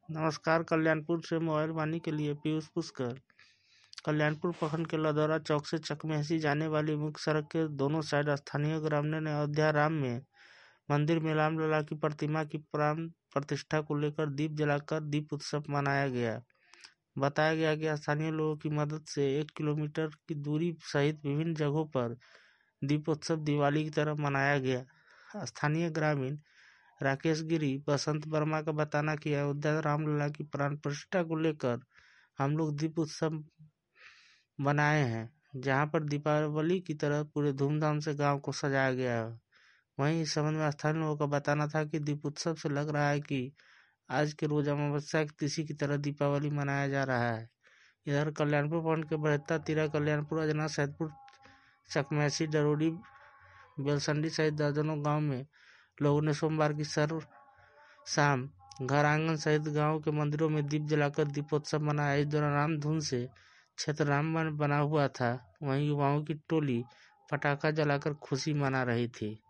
नमस्कार। कल्याणपुर से मोबाइल वाणी के लिए पीयूष पुष्कर। कल्याणपुर प्रखंड के लदौरा चौक से चकमेहसी जाने वाली मुख्य सड़क के दोनों साइड स्थानीय ग्रामीणों ने अयोध्या राम में मंदिर में राम लला की प्रतिमा की प्राण प्रतिष्ठा को लेकर दीप जलाकर दीप उत्सव मनाया गया। बताया गया कि स्थानीय लोगों की मदद से 1 किलोमीटर की दूरी सहित विभिन्न जगहों पर दीपोत्सव दिवाली की तरह मनाया गया। स्थानीय ग्रामीण राकेश गिरी बसंत वर्मा का बताना कि अयोध्या रामलला की प्राण प्रतिष्ठा को लेकर हम लोग दीप उत्सव बनाए हैं, जहां पर दीपावली की तरह पूरे धूमधाम से गांव को सजाया गया है। वहीं इस संबंध में स्थानीय लोगों का बताना था कि दीप उत्सव से लग रहा है कि आज के रोज अमावस्या की तिथि की तरह दीपावली मनाया जा रहा है। इधर कल्याणपुर प्रखंड के बहत्ता तिरा कल्याणपुर अजना सैदपुर चकमेहसी डरोडी बेलसंडी सहित दर्जनों गांव में लोगों ने सोमवार की सर्व शाम घर आंगन सहित गांव के मंदिरों में दीप जलाकर दीपोत्सव मनाया। इस दौरान राम धुन से क्षेत्र रामवन बना हुआ था। वहीं युवाओं की टोली पटाखा जलाकर खुशी मना रही थी।